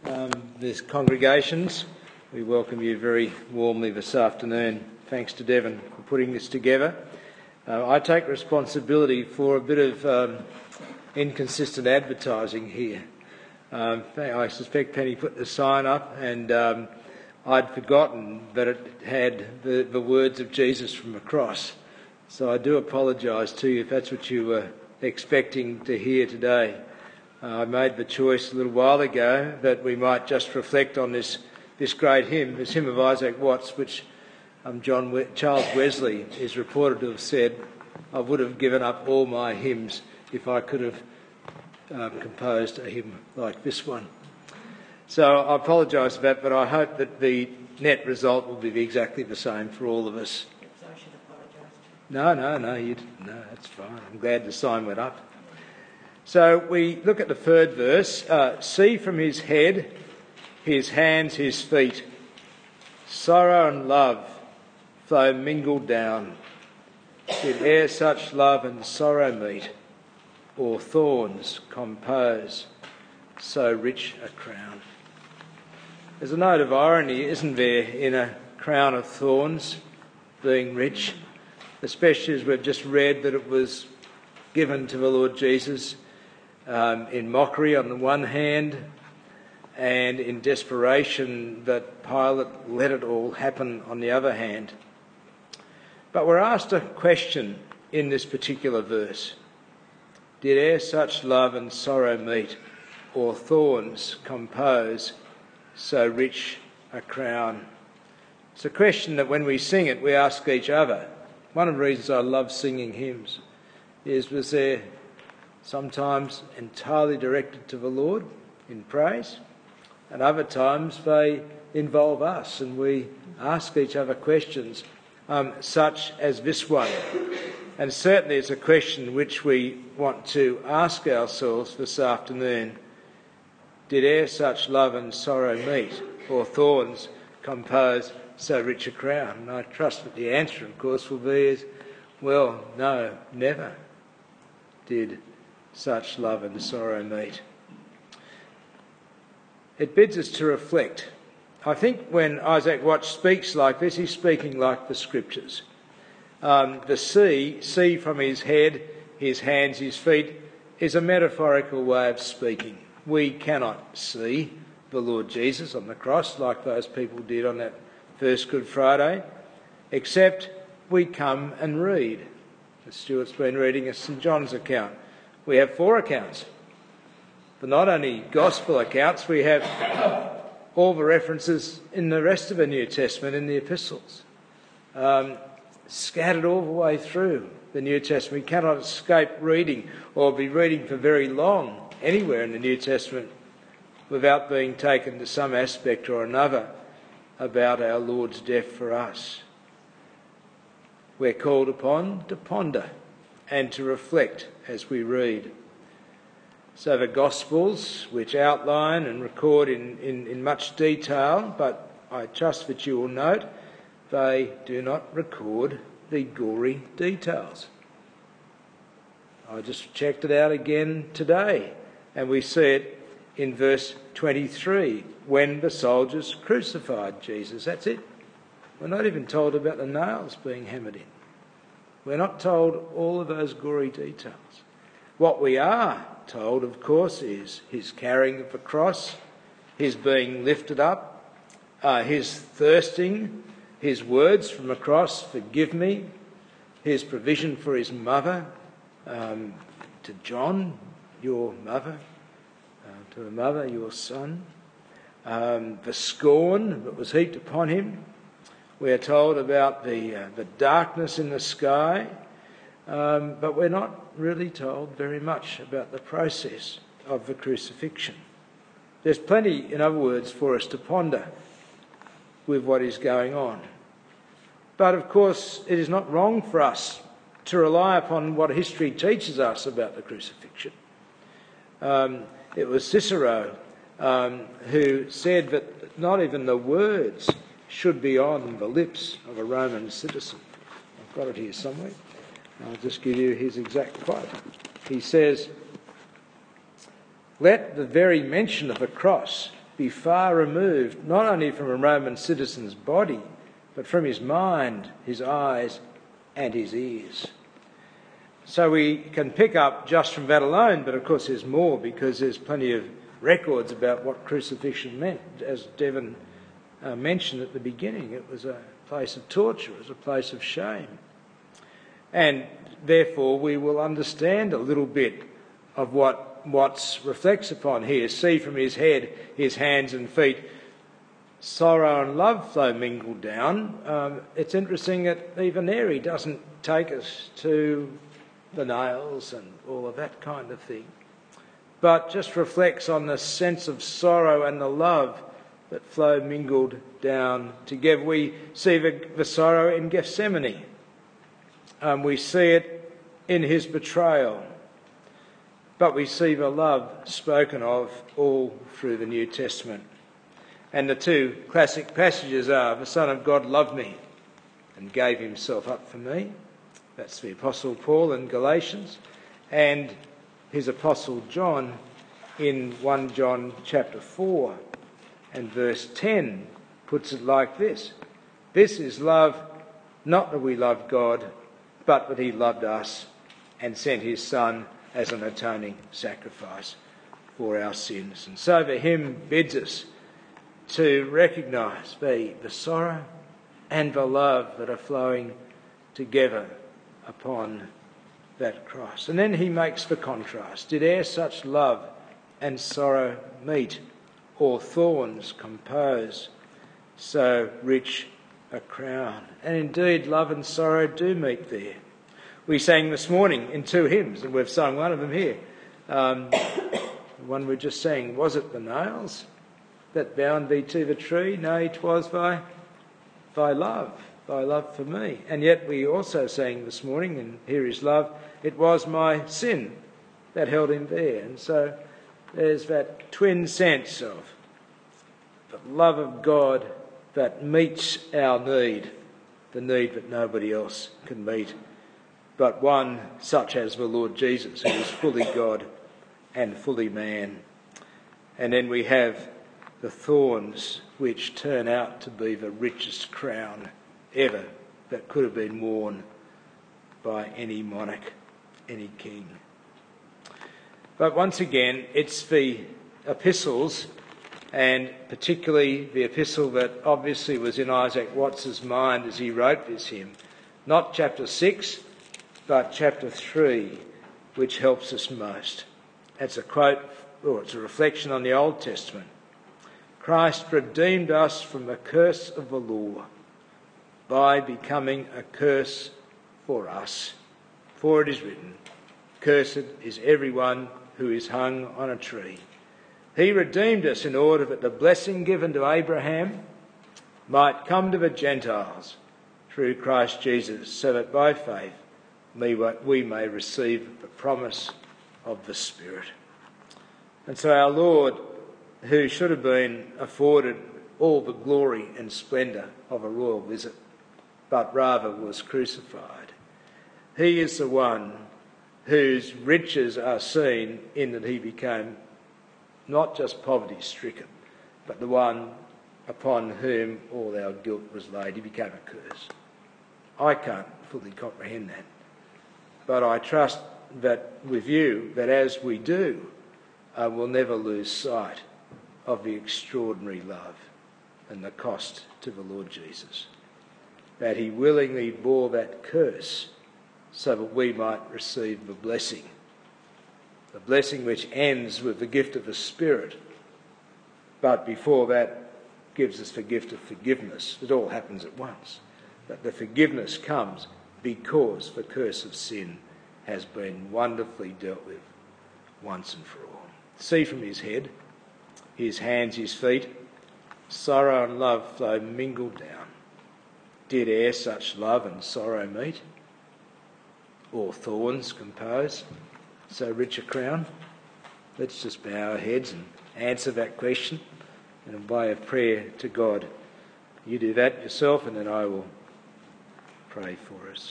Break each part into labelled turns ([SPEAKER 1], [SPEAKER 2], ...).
[SPEAKER 1] There's congregations. We welcome you very warmly this afternoon. Thanks to Devon for putting this together. I take responsibility for a bit of inconsistent advertising here. I suspect Penny put the sign up and I'd forgotten that it had the words of Jesus from the cross. So I do apologise to you if that's what you were expecting to hear today. I made the choice a little while ago that we might just reflect on this great hymn, this hymn of Isaac Watts, which Charles Wesley is reported to have said, "I would have given up all my hymns if I could have composed a hymn like this one." So I apologise for that, but I hope that the net result will be exactly the same for all of us.
[SPEAKER 2] So I should apologise.
[SPEAKER 1] No, that's fine. I'm glad the sign went up. So we look at the third verse. See from his head, his hands, his feet, sorrow and love flow mingled down. Did e'er such love and sorrow meet, or thorns compose so rich a crown? There's a note of irony, isn't there, in a crown of thorns being rich, especially as we've just read that it was given to the Lord Jesus in mockery on the one hand, and in desperation that Pilate let it all happen on the other hand. But we're asked a question in this particular verse. Did e'er such love and sorrow meet, or thorns compose so rich a crown? It's a question that when we sing it, we ask each other. One of the reasons I love singing hymns was there sometimes entirely directed to the Lord in praise, and other times they involve us and we ask each other questions such as this one. And certainly it's a question which we want to ask ourselves this afternoon. Did e'er such love and sorrow meet, or thorns compose so rich a crown? And I trust that the answer, of course, will be well, no, never did such love and sorrow meet. It bids us to reflect. I think when Isaac Watts speaks like this, he's speaking like the Scriptures. The see from his head, his hands, his feet, is a metaphorical way of speaking. We cannot see the Lord Jesus on the cross like those people did on that first Good Friday, except we come and read. Stuart's been reading a St John's account. We have 4 accounts. But not only gospel accounts, we have all the references in the rest of the New Testament in the epistles, scattered all the way through the New Testament. We cannot escape reading or be reading for very long anywhere in the New Testament without being taken to some aspect or another about our Lord's death for us. We're called upon to ponder and to reflect as we read. So the Gospels, which outline and record in much detail, but I trust that you will note, they do not record the gory details. I just checked it out again today, and we see it in verse 23, when the soldiers crucified Jesus. That's it. We're not even told about the nails being hammered in. We're not told all of those gory details. What we are told, of course, is his carrying of the cross, his being lifted up, his thirsting, his words from the cross, "Forgive me," his provision for his mother, to John, "Your mother," to the mother, "Your son," the scorn that was heaped upon him. We are told about the darkness in the sky, but we're not really told very much about the process of the crucifixion. There's plenty, in other words, for us to ponder with what is going on. But of course, it is not wrong for us to rely upon what history teaches us about the crucifixion. It was Cicero who said that not even the words should be on the lips of a Roman citizen. I've got it here somewhere. I'll just give you his exact quote. He says, "Let the very mention of a cross be far removed, not only from a Roman citizen's body, but from his mind, his eyes, and his ears. So we can pick up just from that alone, but of course there's more, because there's plenty of records about what crucifixion meant. As Devon mentioned at the beginning, it was a place of torture, it was a place of shame. And therefore we will understand a little bit of what Watts reflects upon here. See from his head, his hands and feet, sorrow and love flow mingled down. It's interesting that even there he doesn't take us to the nails and all of that kind of thing, but just reflects on the sense of sorrow and the love that flow mingled down together. We see the sorrow in Gethsemane. We see it in his betrayal. But we see the love spoken of all through the New Testament. And the two classic passages are, the Son of God loved me and gave himself up for me. That's the Apostle Paul in Galatians. And his Apostle John in 1 John chapter 4 and verse 10 puts it like this. This is love, not that we loved God, but that he loved us and sent his Son as an atoning sacrifice for our sins. And so the hymn bids us to recognise the sorrow and the love that are flowing together upon that cross. And then he makes the contrast. Did e'er such love and sorrow meet, or thorns compose so rich a crown? And indeed love and sorrow do meet there. We sang this morning in two hymns, and we've sung one of them here. The one we just sang, was it the nails that bound thee to the tree? Nay, 'twas thy love for me. And yet we also sang this morning, and here is love, it was my sin that held him there. And so there's that twin sense of the love of God that meets our need, the need that nobody else can meet, but one such as the Lord Jesus, who is fully God and fully man. And then we have the thorns, which turn out to be the richest crown ever that could have been worn by any monarch, any king. But once again, it's the epistles, and particularly the epistle that obviously was in Isaac Watts's mind as he wrote this hymn, not chapter 6, but chapter 3, which helps us most. It's a quote, or it's a reflection on the Old Testament. Christ redeemed us from the curse of the law by becoming a curse for us. For it is written, cursed is everyone who is hung on a tree. He redeemed us in order that the blessing given to Abraham might come to the Gentiles through Christ Jesus, so that by faith we may receive the promise of the Spirit. And so our Lord, who should have been afforded all the glory and splendour of a royal visit, but rather was crucified, he is the one whose riches are seen in that he became not just poverty-stricken, but the one upon whom all our guilt was laid. He became a curse. I can't fully comprehend that, but I trust that with you, that as we do, we'll never lose sight of the extraordinary love and the cost to the Lord Jesus, that he willingly bore that curse so that we might receive the blessing which ends with the gift of the Spirit, but before that gives us the gift of forgiveness. It all happens at once, but the forgiveness comes because the curse of sin has been wonderfully dealt with once and for all. See from his head, his hands, his feet, sorrow and love flow mingled down. Did e'er such love and sorrow meet, or thorns compose so rich a crown? Let's just bow our heads and answer that question in a way of prayer to God. You do that yourself, and then I will pray for us.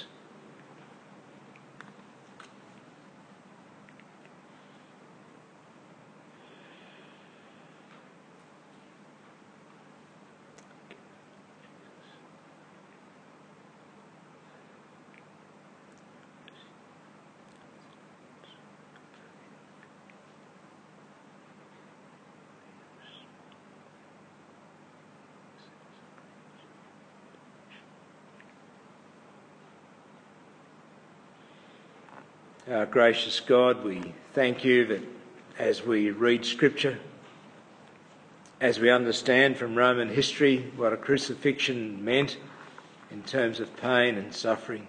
[SPEAKER 1] Our gracious God, we thank you that as we read Scripture, as we understand from Roman history what a crucifixion meant in terms of pain and suffering,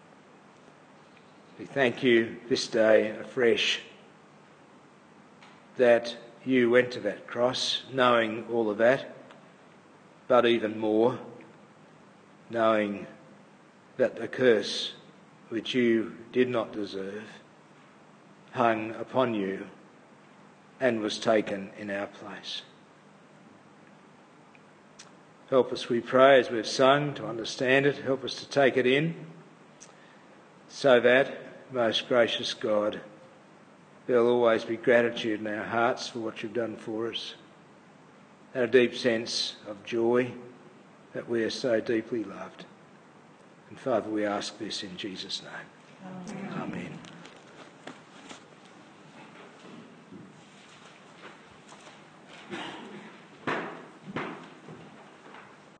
[SPEAKER 1] we thank you this day afresh that you went to that cross knowing all of that, but even more, knowing that the curse which you did not deserve hung upon you and was taken in our place. Help us, we pray, as we've sung, to understand it. Help us to take it in so that, most gracious God, there'll always be gratitude in our hearts for what you've done for us, and a deep sense of joy that we are so deeply loved. And Father, we ask this in Jesus' name. Amen. Amen.